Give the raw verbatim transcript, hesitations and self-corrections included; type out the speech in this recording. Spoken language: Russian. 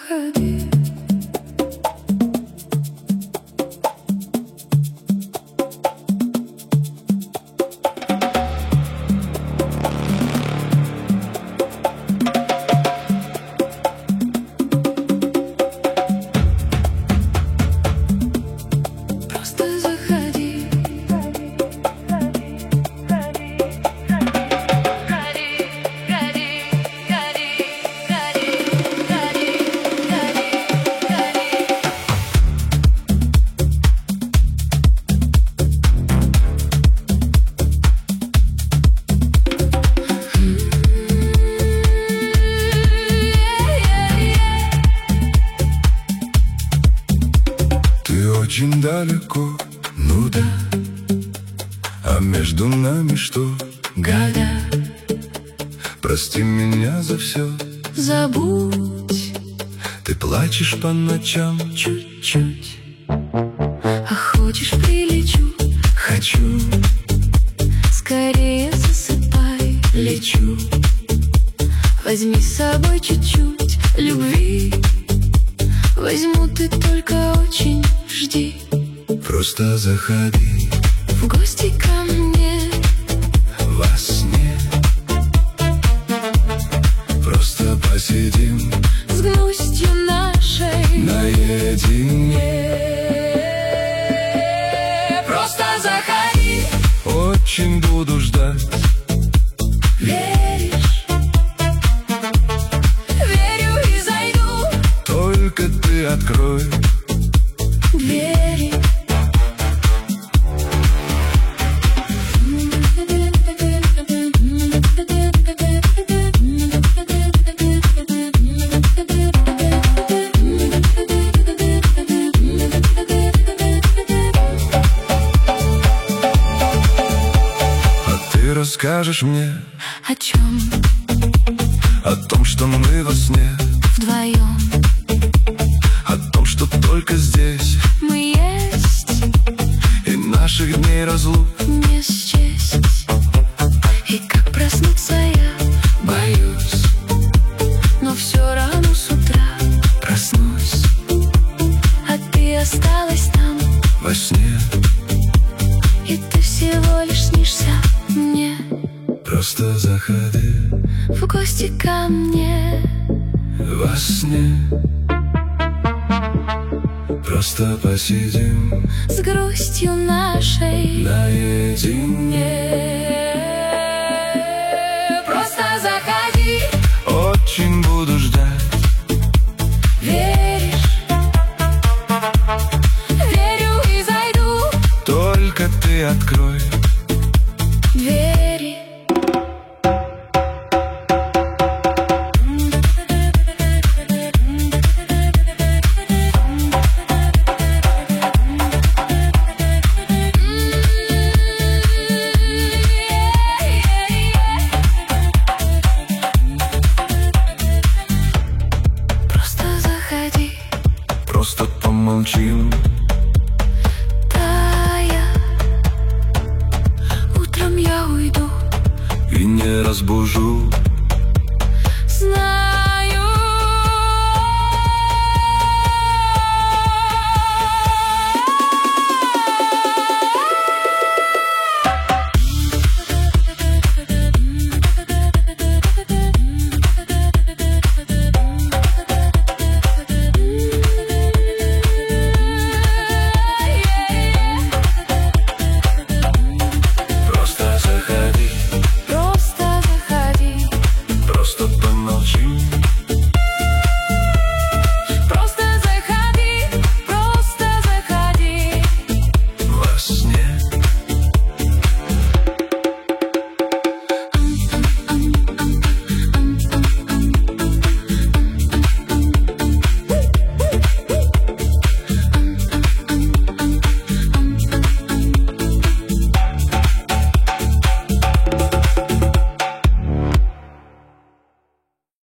заходи. Просто заходи. Ты очень далеко, ну да. А между нами что? Года. Прости меня за все. Забудь Ты плачешь по ночам. чуть-чуть. А хочешь, прилечу. Хочу, Скорее засыпай. лечу. Возьми с собой чуть-чуть любви. Возьму, ты только очень жди. Просто заходи В гости ко мне. во сне. Просто посидим С грустью нашей наедине. Просто заходи. Очень буду ждать. Веришь? Верю и зайду. Только ты открой. Двери. А ты расскажешь мне О чем? о том, что мы во сне, Вдвоем о том, что только здесь, мы есть. и наших дней разлук Не счесть. И как проснуться я боюсь. но все равно с утра Проснусь а ты осталась там. во сне. И ты всего лишь снишься мне. Просто заходи В гости ко мне. во сне. Просто посидим С грустью нашей наедине. Просто заходи. Очень буду ждать. Веришь? Верю и зайду. Только ты открой. Двери. Просто заходи. Просто помолчим. Тая. Утром я уйду. И не разбужу. Знаю.